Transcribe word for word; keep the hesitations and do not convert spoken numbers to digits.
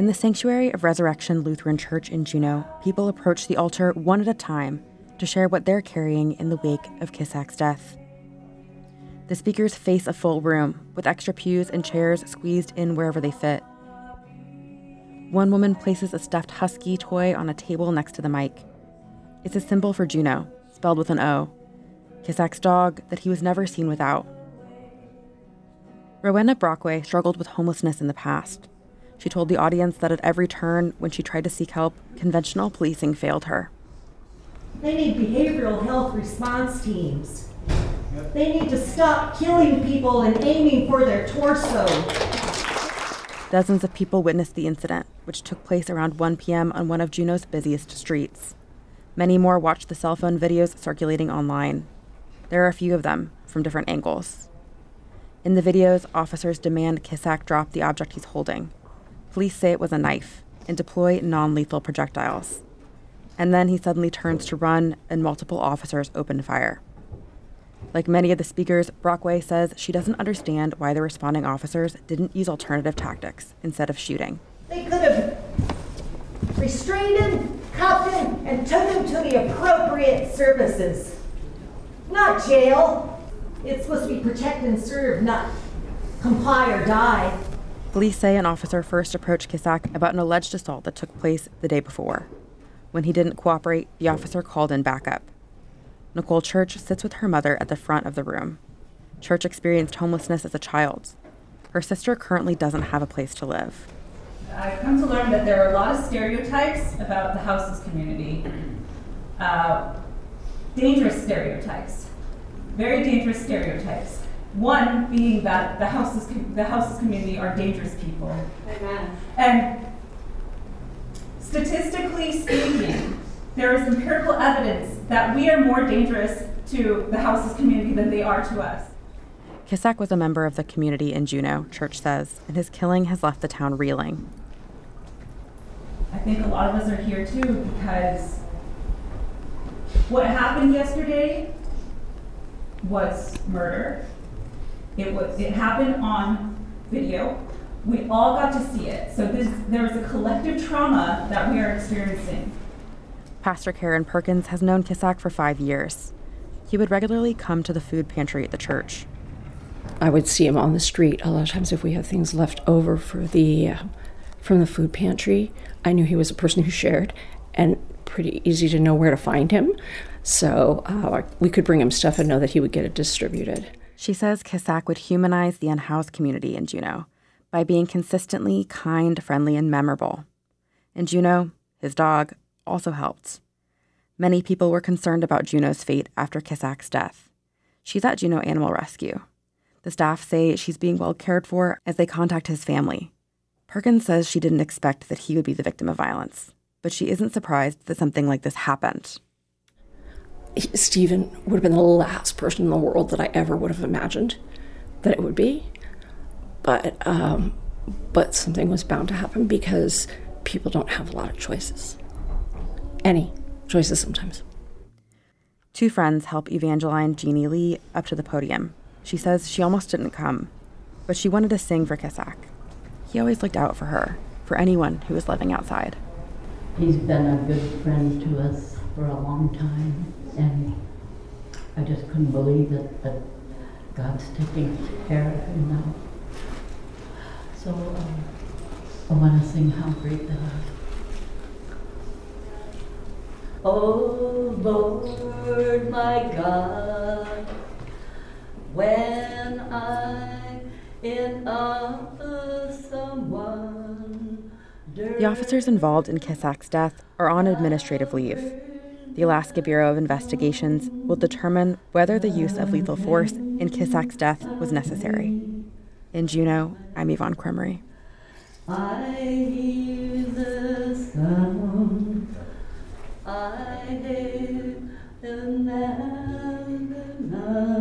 the sanctuary of Resurrection Lutheran Church in Juneau, people approach the altar one at a time to share what they're carrying in the wake of Kisak's death. The speakers face a full room, with extra pews and chairs squeezed in wherever they fit. One woman places a stuffed husky toy on a table next to the mic. It's a symbol for Juneau, spelled with an O, Kisak's dog that he was never seen without. Rowena Brockway struggled with homelessness in the past. She told the audience that at every turn, when she tried to seek help, conventional policing failed her. They need behavioral health response teams. They need to stop killing people and aiming for their torso. Dozens of people witnessed the incident, which took place around one p.m. on one of Juneau's busiest streets. Many more watched the cell phone videos circulating online. There are a few of them, from different angles. In the videos, officers demand Kisak drop the object he's holding. Police say it was a knife and deploy non-lethal projectiles. And then he suddenly turns to run, and multiple officers open fire. Like many of the speakers, Brockway says she doesn't understand why the responding officers didn't use alternative tactics instead of shooting. They could have restrained him, cuffed him, and took him to the appropriate services. Not jail. It's supposed to be protect and serve, not comply or die. Police say an officer first approached Kisak about an alleged assault that took place the day before. When he didn't cooperate, the officer called in backup. Nicole Church sits with her mother at the front of the room. Church experienced homelessness as a child. Her sister currently doesn't have a place to live. I've come to learn that there are a lot of stereotypes about the houseless community. Uh, dangerous stereotypes. Very dangerous stereotypes. One being that the houseless, the houseless community are dangerous people. Amen. And statistically speaking, there is empirical evidence that we are more dangerous to the houseless community than they are to us. Kisak was a member of the community in Juneau, Church says, and his killing has left the town reeling. I think a lot of us are here too because what happened yesterday was murder. It was. It happened on video. We all got to see it. So this, there is a collective trauma that we are experiencing. Pastor Karen Perkins has known Kisak for five years. He would regularly come to the food pantry at the church. I would see him on the street a lot of times if we had things left over for the uh, from the food pantry. I knew he was a person who shared, and pretty easy to know where to find him. So uh, we could bring him stuff and know that he would get it distributed. She says Kisak would humanize the unhoused community in Juneau by being consistently kind, friendly, and memorable. In Juneau, his dog also helped. Many people were concerned about Juneau's fate after Kisak's death. She's at Juneau Animal Rescue. The staff say she's being well cared for as they contact his family. Perkins says she didn't expect that he would be the victim of violence, but she isn't surprised that something like this happened. Stephen would have been the last person in the world that I ever would have imagined that it would be. But, um, but something was bound to happen because people don't have a lot of choices. Any choices sometimes. Two friends help Evangeline Jeannie Lee up to the podium. She says she almost didn't come, but she wanted to sing for Kisak. He always looked out for her, for anyone who was living outside. He's been a good friend to us for a long time, and I just couldn't believe it, but God's taking care of him now. So uh, I want to sing How Great Thou Art. Oh Lord, my God, when I'm in awesome wonder. The officers involved in Kisak's death are on administrative leave. The Alaska Bureau of Investigations will determine whether the use of lethal force in Kisak's death was necessary. In Juneau, I'm Yvonne Cremery. I hear the sound, I hear the man, the man.